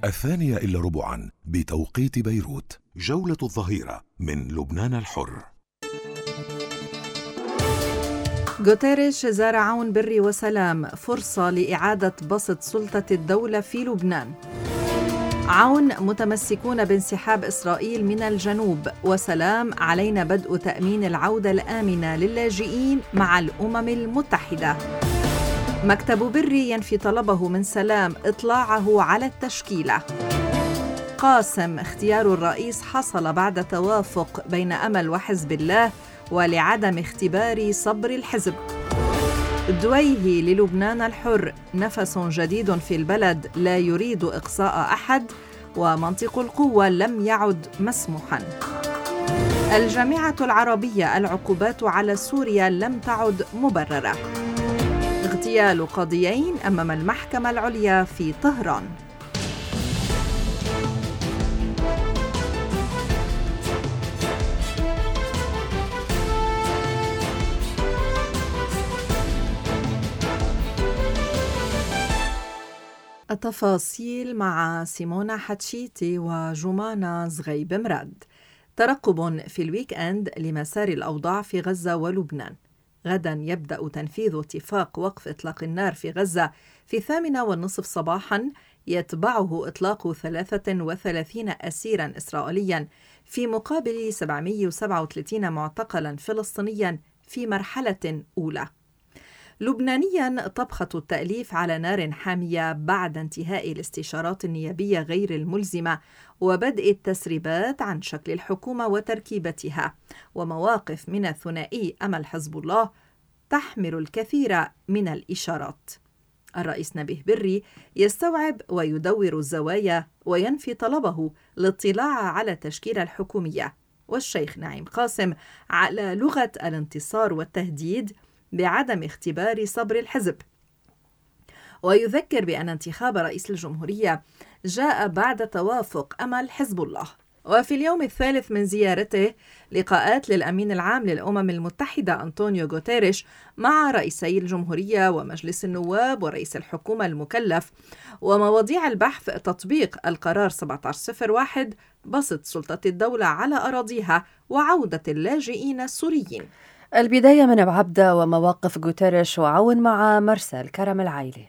2:15 بتوقيت بيروت. جولة الظهيرة من لبنان الحر. غوتيريش زار عون بري وسلام، فرصة لإعادة بسط سلطة الدولة في لبنان. عون متمسكون بانسحاب إسرائيل من الجنوب، وسلام علينا بدء تأمين العودة الآمنة للاجئين مع الأمم المتحدة. مكتب بري ينفي طلبه من سلام إطلاعه على التشكيلة. قاسم اختيار الرئيس حصل بعد توافق بين أمل وحزب الله ولعدم اختبار صبر الحزب. دويهي للبنان الحر، نفس جديد في البلد لا يريد إقصاء أحد ومنطق القوة لم يعد مسموحا. الجامعة العربية، العقوبات على سوريا لم تعد مبررة. اغتيال قاضيين أمام المحكمة العليا في طهران. التفاصيل مع سيمونا حتشيتي وجمانة زغيب مراد. ترقب في الويك أند لمسار الأوضاع في غزة ولبنان. غدا يبدأ تنفيذ اتفاق وقف إطلاق النار في غزة في 8:30 صباحا، يتبعه إطلاق 33 أسيرا إسرائيليا في مقابل 737 معتقلا فلسطينيا في مرحلة أولى. لبنانيا، طبخة التأليف على نار حامية بعد انتهاء الاستشارات النيابية غير الملزمة وبدء التسريبات عن شكل الحكومة وتركيبتها، ومواقف من الثنائي أمل حزب الله تحمل الكثير من الإشارات. الرئيس نبيه بري يستوعب ويدور الزوايا وينفي طلبه للاطلاع على التشكيلة الحكومية، والشيخ نعيم قاسم على لغة الانتصار والتهديد بعدم اختبار صبر الحزب، ويذكر بأن انتخاب رئيس الجمهورية جاء بعد توافق أمل حزب الله. وفي اليوم الثالث من زيارته، لقاءات للأمين العام للأمم المتحدة أنطونيو غوتيريش مع رئيسي الجمهورية ومجلس النواب ورئيس الحكومة المكلف، ومواضيع البحث تطبيق القرار 1701 بسط سلطة الدولة على أراضيها وعودة اللاجئين السوريين. البداية من بعبدة ومواقف غوتيريش وعون مع مرسال كرم العيلي.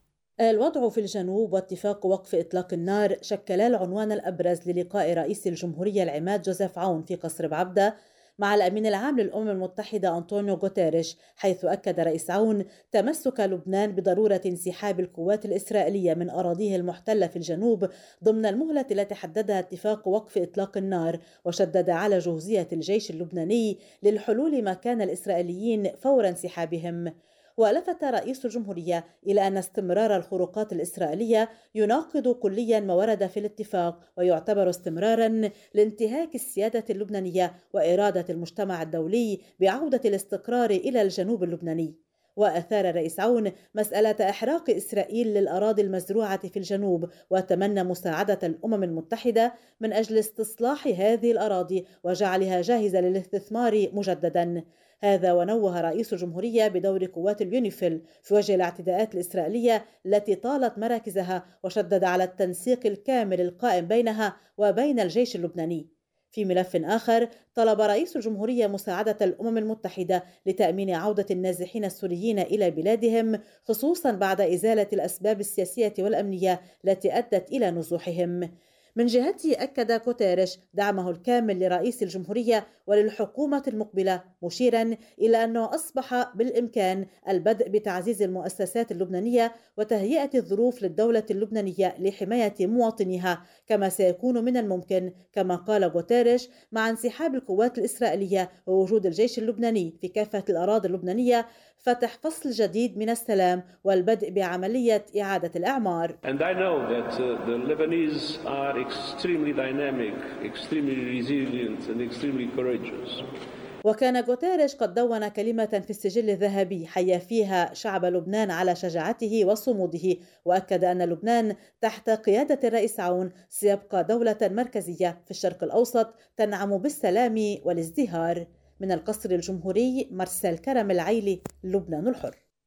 الوضع في الجنوب واتفاق وقف إطلاق النار شكلا العنوان الأبرز للقاء رئيس الجمهورية العماد جوزيف عون في قصر بعبدة مع الأمين العام للأمم المتحدة أنطونيو غوتيريش، حيث أكد رئيس عون تمسك لبنان بضرورة انسحاب القوات الإسرائيلية من أراضيه المحتلة في الجنوب ضمن المهلة التي حددها اتفاق وقف إطلاق النار، وشدد على جهوزية الجيش اللبناني للحلول مكان الإسرائيليين فور انسحابهم. ولفت رئيس الجمهورية إلى أن استمرار الخروقات الإسرائيلية يناقض كليا ما ورد في الاتفاق، ويعتبر استمرارا لانتهاك السيادة اللبنانية وإرادة المجتمع الدولي بعودة الاستقرار إلى الجنوب اللبناني. وأثار رئيس عون مسألة إحراق إسرائيل للأراضي المزروعة في الجنوب، وتمنى مساعدة الأمم المتحدة من أجل استصلاح هذه الأراضي وجعلها جاهزة للاستثمار مجددا. هذا ونوه رئيس الجمهورية بدور قوات اليونيفيل في وجه الاعتداءات الإسرائيلية التي طالت مراكزها، وشدد على التنسيق الكامل القائم بينها وبين الجيش اللبناني. في ملف آخر، طلب رئيس الجمهورية مساعدة الأمم المتحدة لتأمين عودة النازحين السوريين إلى بلادهم، خصوصا بعد إزالة الأسباب السياسية والأمنية التي أدت إلى نزوحهم. من جهته أكد غوتيريش دعمه الكامل لرئيس الجمهورية وللحكومة المقبلة، مشيرا إلى أنه أصبح بالإمكان البدء بتعزيز المؤسسات اللبنانية وتهيئة الظروف للدولة اللبنانية لحماية مواطنيها، كما سيكون من الممكن كما قال غوتيريش مع انسحاب القوات الإسرائيلية ووجود الجيش اللبناني في كافة الأراضي اللبنانية فتح فصل جديد من السلام والبدء بعملية إعادة الإعمار. And I know that the Lebanese are extremely dynamic, extremely resilient and extremely courageous. وكان غوتيريش قد دون كلمة في السجل الذهبي حيا فيها شعب لبنان على شجاعته وصموده، وأكد أن لبنان تحت قيادة الرئيس عون سيبقى دولة مركزية في الشرق الأوسط تنعم بالسلام والازدهار. من القصر الجمهوري، مرسال كرم العيلي، لبنان الحر.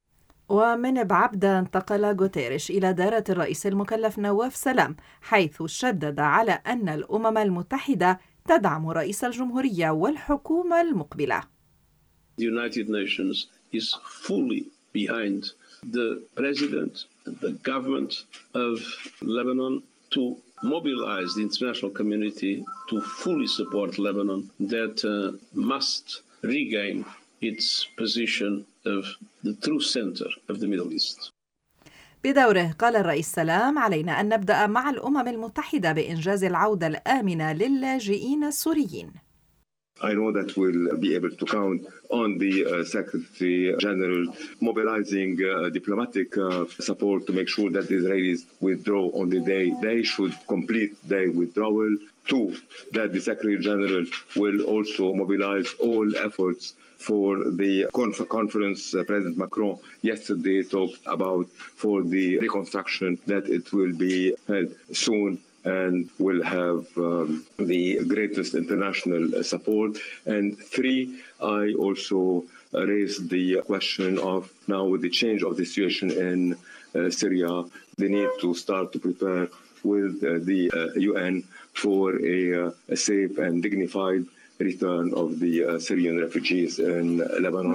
ومن بعبدة انتقل غوتيريش إلى دارة الرئيس المكلف نواف سلام، حيث شدد على أن الأمم المتحدة تدعم رئيس الجمهورية والحكومة المقبلة. The United Nations is fully behind the president and the government of Lebanon to mobilize the international community to fully support Lebanon that must regain its position of the true center of the Middle East. بدوره قال الرئيس سلام: علينا أن نبدأ مع الأمم المتحدة بإنجاز العودة الآمنة للاجئين السوريين. I know that we'll be able to count on the Secretary General mobilizing diplomatic support to make sure that the Israelis withdraw on the day they should complete their withdrawal. Two, that the Secretary General will also mobilize all efforts for the conference President Macron yesterday talked about for the reconstruction, that it will be held soon and will have the greatest international support. And three, I also raised the question of now with the change of the situation in Syria, the need to start to prepare with the UN for a safe and dignified return of the Syrian refugees in Lebanon.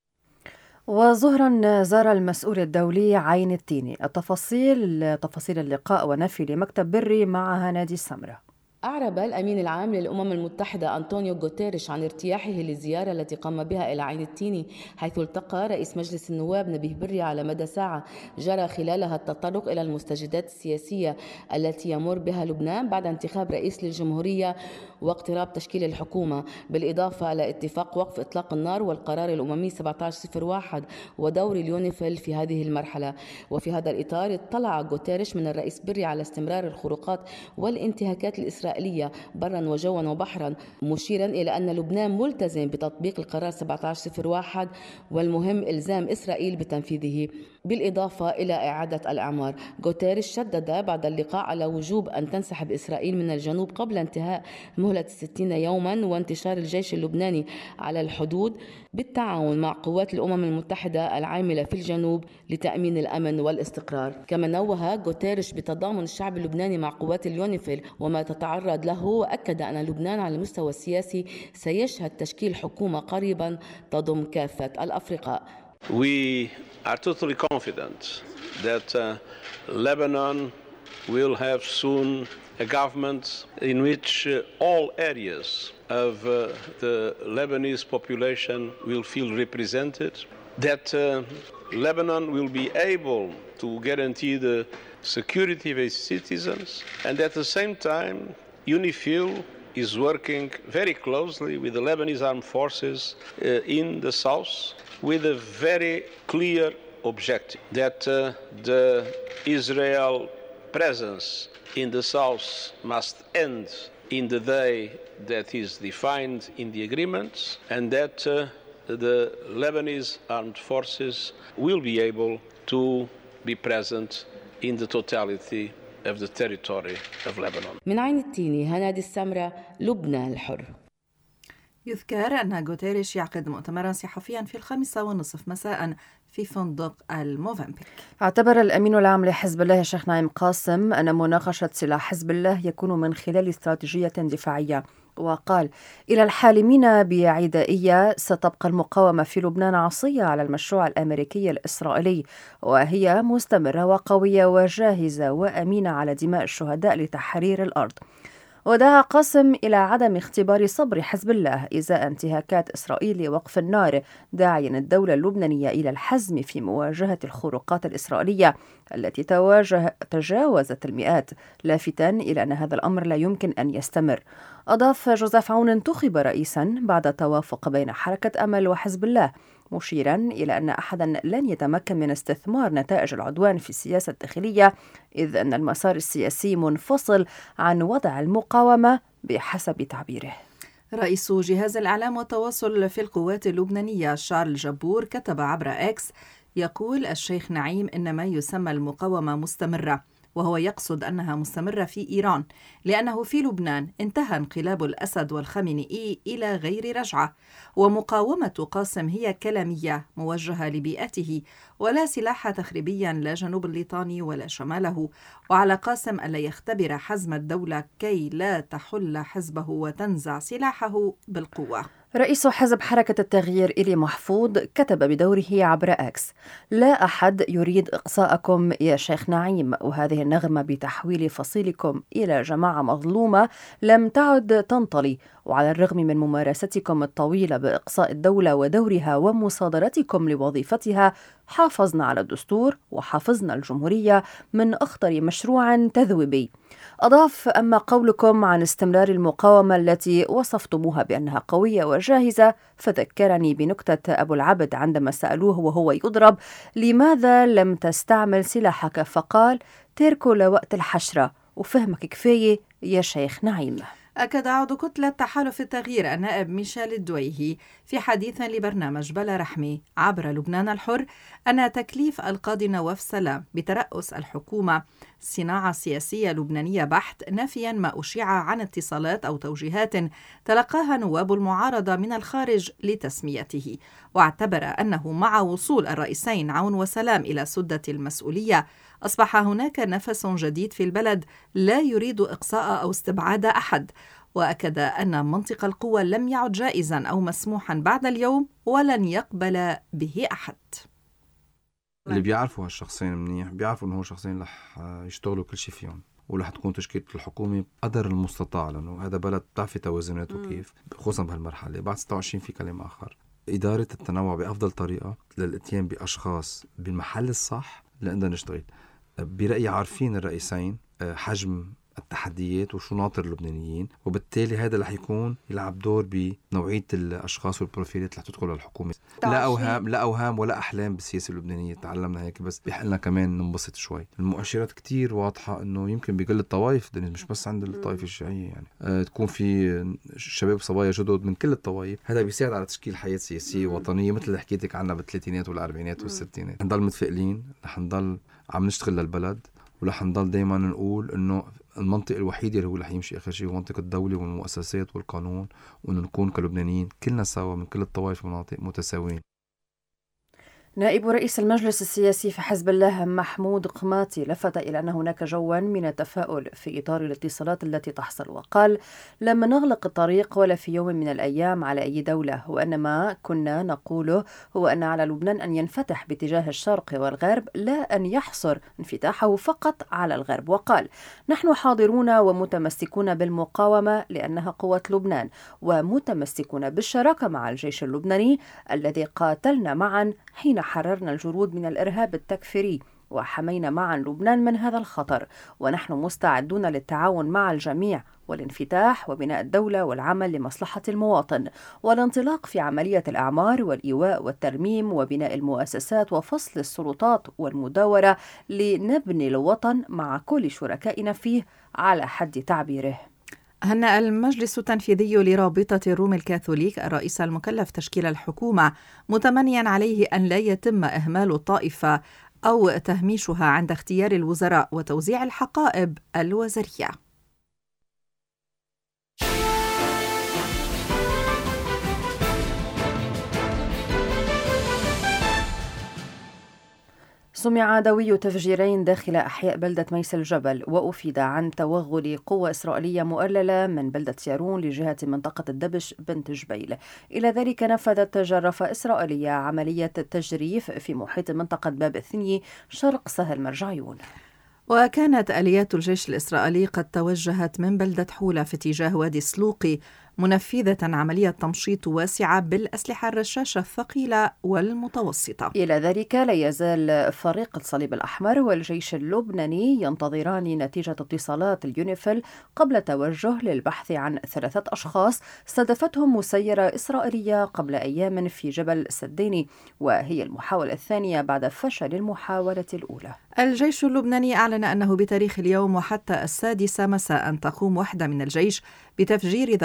وظهرا زار المسؤول الدولي عين التيني. تفاصيل اللقاء ونفي لمكتب بري مع هنادي السمرة. أعرب الأمين العام للأمم المتحدة أنطونيو غوتيريش عن ارتياحه للزيارة التي قام بها إلى عين التيني، حيث التقى رئيس مجلس النواب نبيه بري على مدى ساعة جرى خلالها التطرق إلى المستجدات السياسية التي يمر بها لبنان بعد انتخاب رئيس للجمهورية واقتراب تشكيل الحكومة، بالإضافة إلى اتفاق وقف إطلاق النار والقرار الأممي 1701 ودور اليونيفيل في هذه المرحلة. وفي هذا الإطار اطلع غوتيريش من الرئيس بري على استمرار الخروقات والانتهاكات الإسرائيلية برا وجوا وبحرا، مشيرا إلى أن لبنان ملتزم بتطبيق القرار 1701 والمهم إلزام إسرائيل بتنفيذه، بالإضافة إلى إعادة الأعمار. غوتيريش شدد بعد اللقاء على وجوب أن تنسحب إسرائيل من الجنوب قبل انتهاء مهلة 60 يوما وانتشار الجيش اللبناني على الحدود بالتعاون مع قوات الأمم المتحدة العاملة في الجنوب لتأمين الأمن والاستقرار. كما نوه غوتيريش بتضامن الشعب اللبناني مع قوات اليونيفيل وما تتعرض له، وأكد أن لبنان على المستوى السياسي سيشهد تشكيل حكومة قريبا تضم كافة الأفرقاء. We are totally confident that Lebanon will have soon a government in which all areas of the Lebanese population will feel represented, that Lebanon will be able to guarantee the security of its citizens, and at the same time UNIFIL is working very closely with the Lebanese armed forces in the south with a very clear objective, that the Israel presence in the south must end in the day that is defined in the agreements, and that the Lebanese armed forces will be able to be present in the totality of the territory of Lebanon. من عين التيني، هنادي السمرة، لبنان الحر. يذكر أن غوتيريش يعقد مؤتمرا صحفيا في 5:30 مساء في فندق الموفنبيك. اعتبر الأمين العام لحزب الله الشيخ نعيم قاسم أن مناقشة سلاح حزب الله يكون من خلال استراتيجية دفاعية، وقال: إلى الحالمين بعدائية ستبقى المقاومة في لبنان عصية على المشروع الأمريكي الإسرائيلي، وهي مستمرة وقوية وجاهزة وأمينة على دماء الشهداء لتحرير الأرض. ودعا قاسم إلى عدم اختبار صبر حزب الله إزاء انتهاكات إسرائيل لوقف النار، داعيا الدولة اللبنانية إلى الحزم في مواجهة الخروقات الإسرائيلية التي تجاوزت المئات، لافتاً إلى أن هذا الأمر لا يمكن أن يستمر. أضاف جوزيف عون انتخب رئيساً بعد توافق بين حركة أمل وحزب الله، مشيراً إلى أن أحداً لن يتمكن من استثمار نتائج العدوان في السياسة الداخلية، إذ أن المسار السياسي منفصل عن وضع المقاومة بحسب تعبيره. رئيس جهاز الإعلام والتواصل في القوات اللبنانية شارل جبور كتب عبر إكس: يقول الشيخ نعيم إن ما يسمى المقاومة مستمرة، وهو يقصد أنها مستمرة في إيران، لأنه في لبنان انتهى انقلاب الأسد والخامنئي إلى غير رجعة، ومقاومة قاسم هي كلامية موجهة لبيئته، ولا سلاح تخريبيا لا جنوب الليطاني ولا شماله، وعلى قاسم ألا يختبر حزم الدولة كي لا تحل حزبه وتنزع سلاحه بالقوة. رئيس حزب حركة التغيير إلي محفوظ كتب بدوره عبر أكس: لا أحد يريد إقصاءكم يا شيخ نعيم، وهذه النغمة بتحويل فصيلكم إلى جماعة مظلومة لم تعد تنطلي، وعلى الرغم من ممارستكم الطويلة بإقصاء الدولة ودورها ومصادرتكم لوظيفتها، حافظنا على الدستور وحافظنا الجمهورية من أخطر مشروع تذويبي. أضاف: أما قولكم عن استمرار المقاومة التي وصفتموها بأنها قوية وجاهزة، فذكرني بنكتة أبو العبد عندما سألوه وهو يضرب: لماذا لم تستعمل سلاحك؟ فقال: تركوا لوقت الحشرة، وفهمك كفاية يا شيخ نعيم. أكد عضو كتلة تحالف التغيير النائب ميشيل الدويهي في حديث لبرنامج بلا رحمة عبر لبنان الحر أن تكليف القاضي نواف سلام بترأس الحكومة صناعة سياسية لبنانية بحت، نافيا ما أشيع عن اتصالات أو توجيهات تلقاها نواب المعارضة من الخارج لتسميته، واعتبر أنه مع وصول الرئيسين عون وسلام إلى سدة المسؤولية أصبح هناك نفس جديد في البلد لا يريد إقصاء أو استبعاد أحد، وأكد أن منطق القوة لم يعد جائزا أو مسموحا بعد اليوم ولن يقبل به أحد. اللي بيعرفوا هالشخصين منيح بيعرفوا إنه هو شخصين رح يشتغلوا كل شيء فيهم، ورح تكون تشكيلة الحكومة بقدر المستطاع، لأنه هذا بلد بتعرفي توازناته كيف، خصوصا بهالمرحلة بعد 26 في كلام آخر. إدارة التنوع بأفضل طريقة للإتيان بأشخاص بالمحل الصح لأننا نشتغل. برأيي عارفين الرئيسين حجم التحديات وشو ناطر اللبنانيين، وبالتالي هذا رح يكون يلعب دور بنوعية الأشخاص والبروفيلات اللي تدخل الحكومة. لا أوهام ولا أحلام بالسياسة اللبنانية، تعلمنا هيك، بس بيحقلنا كمان ننبسط شوي. المؤشرات كتير واضحة إنه يمكن بقل الطوائف، مش بس عند الطائفة الشيعية، يعني تكون في شباب صبايا جدد من كل الطوائف، هذا بيساعد على تشكيل حياة سياسية وطنية مثل اللي حكيتك عنها بالثلاثينات والأربعينات والستينات. نضل متفائلين، رح نضل عم نشتغل للبلد، ورح نضل دايما نقول إنه المنطق الوحيد اللي هو رح يمشي آخر شيء هو منطق الدولة والمؤسسات والقانون، وإنه نكون كلبنانيين كلنا سوا من كل الطوائف والمناطق متساويين. نائب رئيس المجلس السياسي في حزب الله محمود قماتي لفت إلى أن هناك جوا من التفاؤل في إطار الاتصالات التي تحصل، وقال: لم نغلق الطريق ولا في يوم من الأيام على أي دولة، وأن ما كنا نقوله هو أن على لبنان أن ينفتح باتجاه الشرق والغرب، لا أن يحصر انفتاحه فقط على الغرب. وقال: نحن حاضرون ومتمسكون بالمقاومة لأنها قوة لبنان، ومتمسكون بالشراكة مع الجيش اللبناني الذي قاتلنا معا حين حررنا الجنود من الإرهاب التكفيري، وحمينا معا لبنان من هذا الخطر، ونحن مستعدون للتعاون مع الجميع والانفتاح وبناء الدولة والعمل لمصلحة المواطن، والانطلاق في عملية الأعمار والإيواء والترميم وبناء المؤسسات وفصل السلطات والمداورة لنبني الوطن مع كل شركائنا فيه على حد تعبيره. هنأ المجلس التنفيذي لرابطة الروم الكاثوليك الرئيس المكلف تشكيل الحكومة، متمنيا عليه أن لا يتم إهمال الطائفة أو تهميشها عند اختيار الوزراء وتوزيع الحقائب الوزارية. سمع دوي تفجيرين داخل أحياء بلدة ميس الجبل، وأفيد عن توغل قوة إسرائيلية مؤللة من بلدة يارون لجهة منطقة الدبش بنت جبيل. إلى ذلك نفذت جرافة إسرائيلية عملية تجريف في محيط منطقة باب الثني شرق سهل مرجعيون. وكانت آليات الجيش الإسرائيلي قد توجهت من بلدة حولة في اتجاه وادي السلوقي، منفذة عملية تمشيط واسعة بالأسلحة الرشاشة الثقيلة والمتوسطة. إلى ذلك لا يزال فريق الصليب الأحمر والجيش اللبناني ينتظران نتيجة اتصالات اليونيفيل قبل توجه للبحث عن 3 أشخاص استهدفتهم مسيرة إسرائيلية قبل أيام في جبل سديني، وهي المحاولة الثانية بعد فشل المحاولة الأولى. الجيش اللبناني أعلن أنه بتاريخ اليوم وحتى 6 مساء تقوم وحدة من الجيش بتفجير ذخائر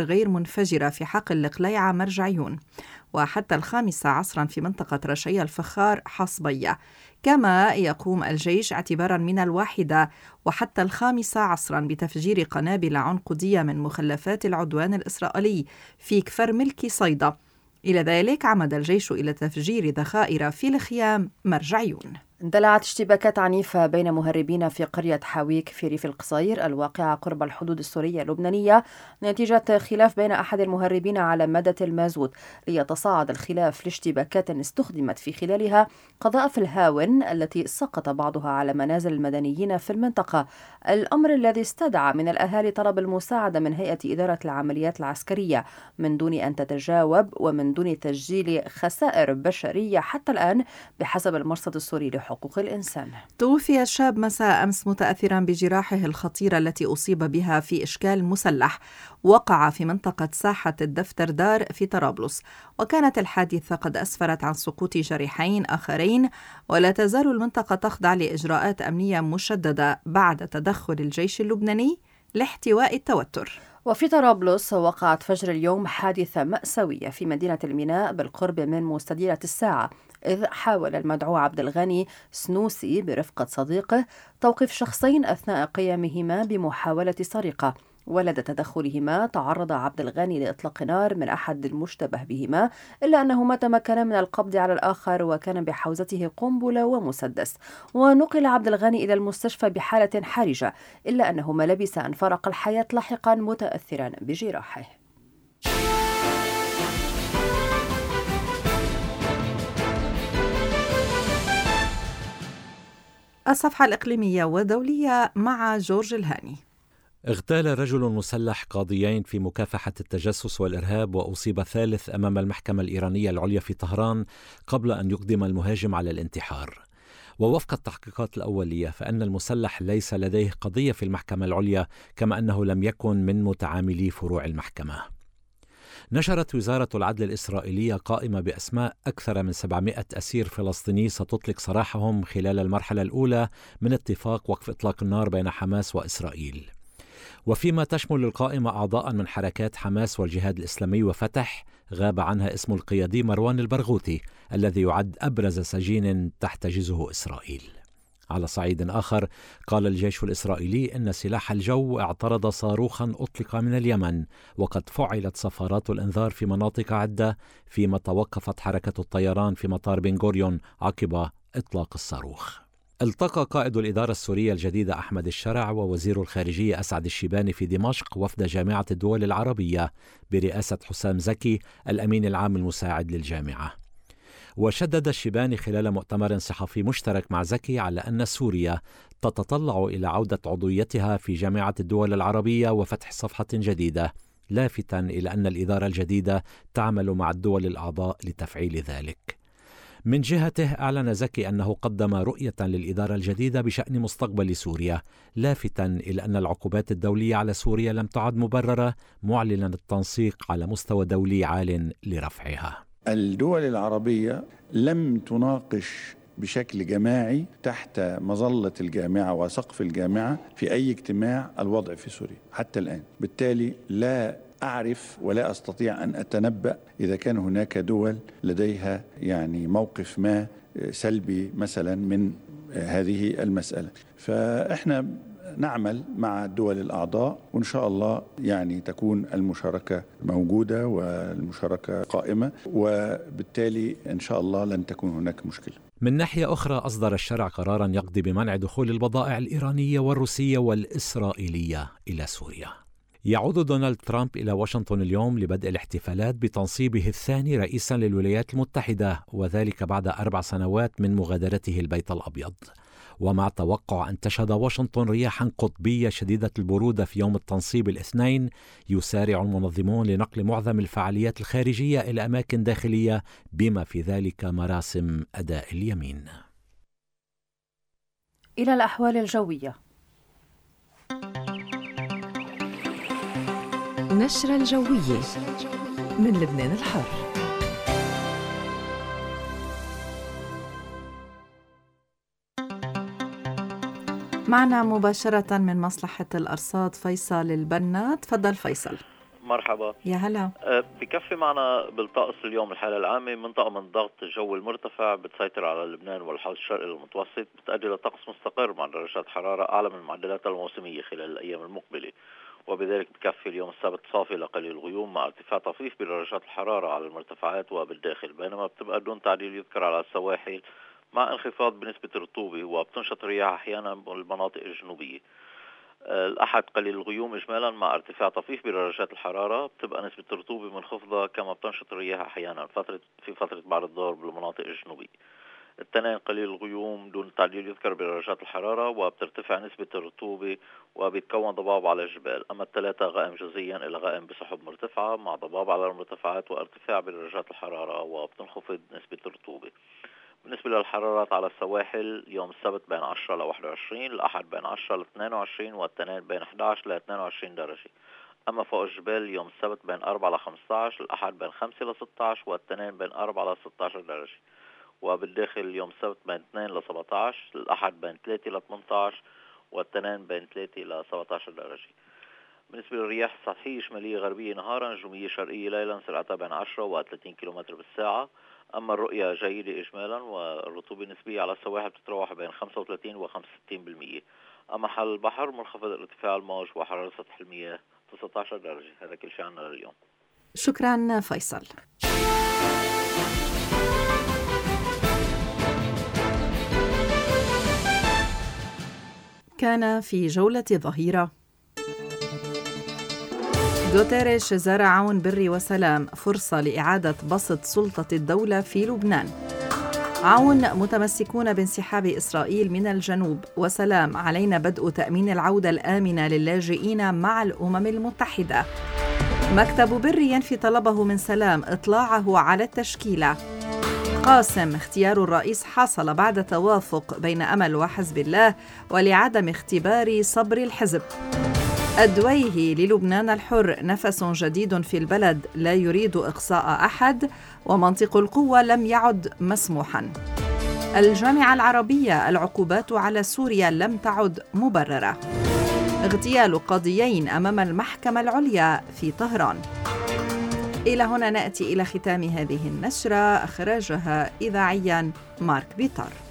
غير منفجرة في حقل القليعة مرجعيون، وحتى 5 عصرا في منطقة رشية الفخار حصبية. كما يقوم الجيش اعتبارا من 1 وحتى 5 عصرا بتفجير قنابل عنقودية من مخلفات العدوان الإسرائيلي في كفر ملكي صيدا. إلى ذلك عمد الجيش إلى تفجير ذخائر في الخيام مرجعيون. اندلعت اشتباكات عنيفة بين مهربين في قرية حاويك في ريف القصير الواقعة قرب الحدود السورية اللبنانية نتيجة خلاف بين أحد المهربين على مادة المازوت، ليتصاعد الخلاف لاشتباكات استخدمت في خلالها قذائف الهاون التي سقط بعضها على منازل المدنيين في المنطقة، الأمر الذي استدعى من الأهالي طلب المساعدة من هيئة إدارة العمليات العسكرية من دون أن تتجاوب ومن دون تسجيل خسائر بشرية حتى الآن بحسب المرصد السوري حقوق الإنسان. توفي الشاب مساء أمس متأثرا بجراحه الخطيرة التي أصيب بها في إشكال مسلح وقع في منطقة ساحة الدفتر دار في طرابلس، وكانت الحادثة قد أسفرت عن سقوط جريحين آخرين، ولا تزال المنطقة تخضع لإجراءات أمنية مشددة بعد تدخل الجيش اللبناني لاحتواء التوتر. وفي طرابلس وقعت فجر اليوم حادثة مأساوية في مدينة الميناء بالقرب من مستديرة الساعة، إذ حاول المدعو عبد الغني سنوسي برفقة صديقه توقيف شخصين أثناء قيامهما بمحاولة سرقة، ولدى تدخلهما تعرض عبد الغني لإطلاق نار من أحد المشتبه بهما، إلا أنهما تمكنا من القبض على الآخر وكان بحوزته قنبلة ومسدس، ونقل عبد الغني إلى المستشفى بحالة حرجة، إلا أنه ما لبث أن فرق الحياة لاحقا متأثرا بجراحه. الصفحة الإقليمية والدولية مع جورج الهاني. اغتال رجل مسلح قاضيين في مكافحة التجسس والإرهاب، وأصيب ثالث أمام المحكمة الإيرانية العليا في طهران قبل أن يقدم المهاجم على الانتحار. ووفق التحقيقات الأولية فإن المسلح ليس لديه قضية في المحكمة العليا، كما أنه لم يكن من متعاملي فروع المحكمة. نشرت وزارة العدل الإسرائيلية قائمة بأسماء أكثر من 700 أسير فلسطيني ستطلق سراحهم خلال المرحلة الأولى من اتفاق وقف إطلاق النار بين حماس وإسرائيل، وفيما تشمل القائمة أعضاء من حركات حماس والجهاد الإسلامي وفتح، غاب عنها اسم القيادي مروان البرغوثي الذي يعد أبرز سجين تحتجزه إسرائيل. على صعيد آخر، قال الجيش الإسرائيلي إن سلاح الجو اعترض صاروخا أطلق من اليمن، وقد فعلت صفارات الإنذار في مناطق عدة، فيما توقفت حركة الطيران في مطار بن غوريون عقب إطلاق الصاروخ. التقى قائد الإدارة السورية الجديدة أحمد الشرع ووزير الخارجية أسعد الشيباني في دمشق وفد جامعة الدول العربية برئاسة حسام زكي الأمين العام المساعد للجامعة. وشدد الشيباني خلال مؤتمر صحفي مشترك مع زكي على أن سوريا تتطلع إلى عودة عضويتها في جامعة الدول العربية وفتح صفحة جديدة، لافتا إلى أن الإدارة الجديدة تعمل مع الدول الأعضاء لتفعيل ذلك. من جهته أعلن زكي أنه قدم رؤية للإدارة الجديدة بشأن مستقبل سوريا، لافتا إلى أن العقوبات الدولية على سوريا لم تعد مبررة، معلنا التنسيق على مستوى دولي عال لرفعها. الدول العربية لم تناقش بشكل جماعي تحت مظلة الجامعة وسقف الجامعة في أي اجتماع الوضع في سوريا حتى الآن، بالتالي لا أعرف ولا أستطيع أن أتنبأ إذا كان هناك دول لديها موقف ما سلبي مثلا من هذه المسألة. فإحنا نعمل مع الدول الأعضاء، وإن شاء الله تكون المشاركة موجودة والمشاركة قائمة، وبالتالي إن شاء الله لن تكون هناك مشكلة. من ناحية أخرى، أصدر الشرع قراراً يقضي بمنع دخول البضائع الإيرانية والروسية والإسرائيلية إلى سوريا. يعود دونالد ترامب إلى واشنطن اليوم لبدء الاحتفالات بتنصيبه الثاني رئيساً للولايات المتحدة، وذلك بعد 4 سنوات من مغادرته البيت الأبيض. ومع توقع أن تشهد واشنطن رياحا قطبية شديدة البرودة في يوم التنصيب الاثنين، يسارع المنظمون لنقل معظم الفعاليات الخارجية إلى أماكن داخلية، بما في ذلك مراسم أداء اليمين. إلى الأحوال الجوية. نشرة الجوية من لبنان الحر. معنا مباشرة من مصلحة الأرصاد فيصل البنا. تفضل فيصل. مرحبا. يا هلا. بكفي معنا بالطقس اليوم الحالة العامة منطقة من ضغط الجو المرتفع بتسيطر على لبنان والحوض الشرقي المتوسط، بتؤدي لطقس مستقر مع درجات حرارة أعلى من المعدلات الموسمية خلال الأيام المقبلة، وبذلك بكفي اليوم السبت صافي لقليل غيوم مع ارتفاع طفيف بدرجات الحرارة على المرتفعات وبالداخل، بينما بتبقى دون تعديل يذكر على السواحل مع انخفاض بنسبة الرطوبة، وبتنشط الرياح أحيانا بالمناطق الجنوبية. الأحد قليل الغيوم إجمالا مع ارتفاع طفيف بدرجات الحرارة، بتبقى نسبة الرطوبة منخفضة كما بتنشط الرياح أحيانا في فترة بعد الظهر بالمناطق الجنوبية. الاثنين قليل الغيوم دون تعديل يذكر بدرجات الحرارة وبترتفع نسبة الرطوبة وبيتكون ضباب على الجبال، أما الثلاثة غائم جزئيا إلى غائم بسحب مرتفعة مع ضباب على المرتفعات وارتفاع بدرجات الحرارة وبتنخفض نسبة الرطوبة. بالنسبة للحرارات على السواحل يوم السبت بين 10 ل 21، الأحد بين 10 ل 22 والتنين بين 11 ل 22 درجة. أما فوق الجبال يوم السبت بين 4 ل 15، الأحد بين 5 ل 16 والتنين بين 4 ل 16 درجة. وبالداخل يوم السبت بين 2 ل 17، الأحد بين 3 ل 18 والتنين بين 3 ل 17 درجة. بالنسبة للرياح السطحية شمالية غربية نهارا، جنوبية شرقية ليلا، سرعتها بين 10 و 30 كم بالساعة. أما الرؤية جيدة إجمالا، والرطوبة النسبية على السواحل بتتراوح بين 35 و 65%. أما حال البحر منخفض ارتفاع الموج وحرارة سطح المياه 19 درجة. هذا كل شيء عنا لليوم. شكرا فيصل. كان في جولة ظهيرة غوتيريش زار عون بري وسلام فرصة لإعادة بسط سلطة الدولة في لبنان. عون متمسكون بانسحاب إسرائيل من الجنوب، وسلام علينا بدء تأمين العودة الآمنة للاجئين مع الأمم المتحدة. مكتب بري ينفي طلبه من سلام إطلاعه على التشكيلة. قاسم اختيار الرئيس حصل بعد توافق بين أمل وحزب الله ولعدم اختبار صبر الحزب. الدويهي للبنان الحر نفس جديد في البلد لا يريد إقصاء أحد ومنطق القوة لم يعد مسموحا. الجامعة العربية العقوبات على سوريا لم تعد مبررة. اغتيال قاضيين أمام المحكمة العليا في طهران. إلى هنا نأتي إلى ختام هذه النشرة، أخرجها إذاعيا مارك بيطار.